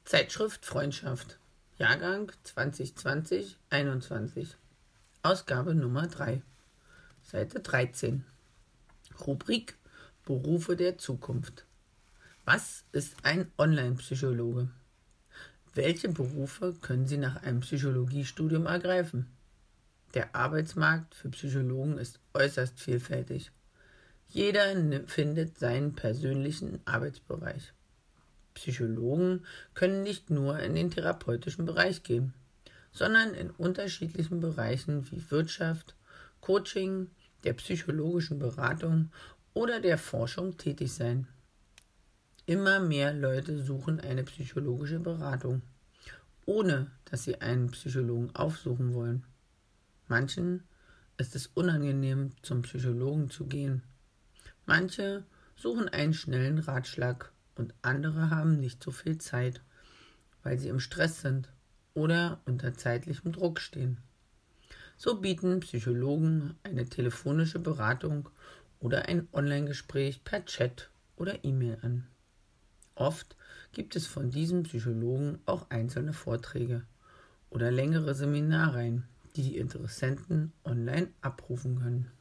Zeitschrift Freundschaft, Jahrgang 2020/21, Ausgabe Nummer 3, Seite 13, Rubrik Berufe der Zukunft. Was ist ein Online-Psychologe? Welche Berufe können Sie nach einem Psychologiestudium ergreifen? Der Arbeitsmarkt für Psychologen ist äußerst vielfältig. Jeder findet seinen persönlichen Arbeitsbereich. Psychologen können nicht nur in den therapeutischen Bereich gehen, sondern in unterschiedlichen Bereichen wie Wirtschaft, Coaching, der psychologischen Beratung oder der Forschung tätig sein. Immer mehr Leute suchen eine psychologische Beratung, ohne dass sie einen Psychologen aufsuchen wollen. Manchen ist es unangenehm, zum Psychologen zu gehen. Manche suchen einen schnellen Ratschlag und andere haben nicht so viel Zeit, weil sie im Stress sind oder unter zeitlichem Druck stehen. So bieten Psychologen eine telefonische Beratung oder ein Online-Gespräch per Chat oder E-Mail an. Oft gibt es von diesen Psychologen auch einzelne Vorträge oder längere Seminarreihen, die Interessenten online abrufen können.